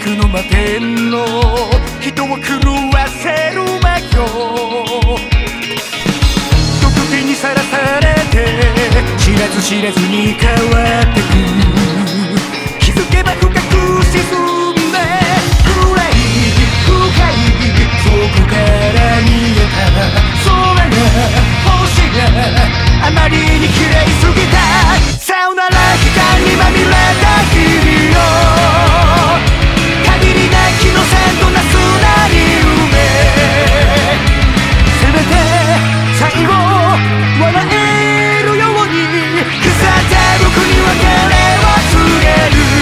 くの摩天の人を狂わせる魔境、毒気にさらされて知らず知らずに変わってく、気づけば深く沈んで暗い深いそこから見えた空が星があまりに綺麗すぎた、さよなら光にまみれた日々を限りなきの線となすなり夢、せめて最後笑えるように腐った僕に別れを告げる、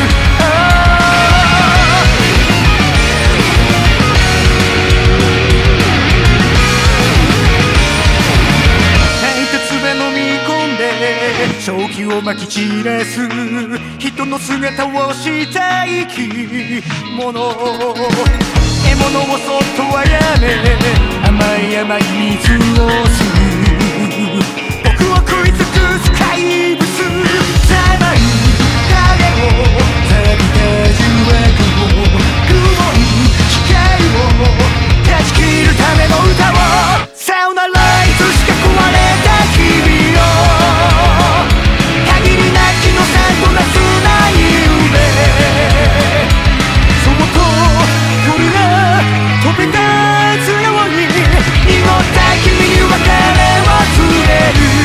正気をまき散らす人の姿をした生き物、獲物をそっとあやめ甘い甘い水を吸う、僕を食い尽くす怪物、狭い影を錆びた重悪を曇る機械を断ち切るための歌を、さよならいつしか壊れた日々を限りなきの線となすない夢、そっと鳥が飛び立つように濁った君に別れを告げる、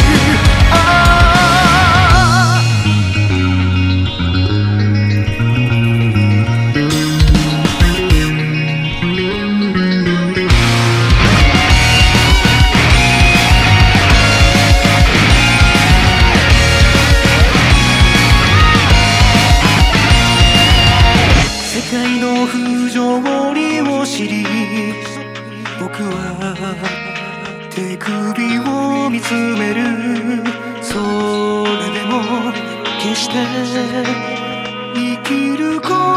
世界の不条理を知り僕は手首を見つめる、それでも決して生きること